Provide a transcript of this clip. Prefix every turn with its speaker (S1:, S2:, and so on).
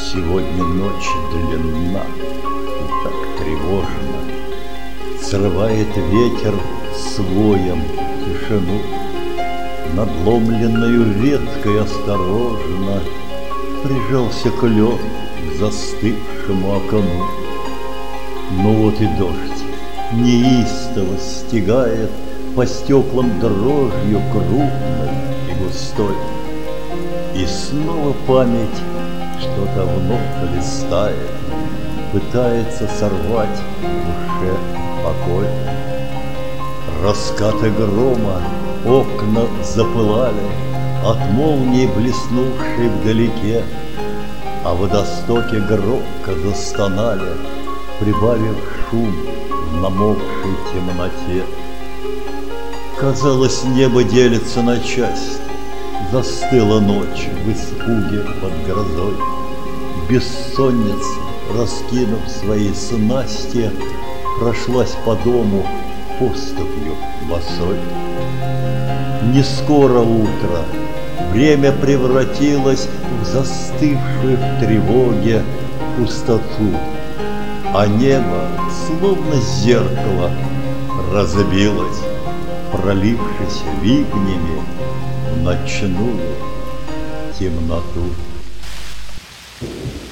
S1: Сегодня ночь длинна и так тревожна, срывает ветер своем тишину. Надломленную веткой осторожно прижался клен к застывшему окну. Но вот и дождь неистово стегает по стеклам дрожью крупной и густой. И снова память что-то вновь листает, пытается сорвать в душе покой. Раскаты грома окна запылали, от молнии блеснувшей вдалеке, а в водостоке громко застонали, прибавив шум в намокшей темноте. Казалось, небо делится на части, застыла ночь в испуге под грозой. Бессонница, раскинув свои снасти, прошлась по дому поступью босой. Не скоро утро, время превратилось в застывшую в тревоге пустоту, а небо, словно зеркало, разбилось, пролившись вигнями в ночную темноту.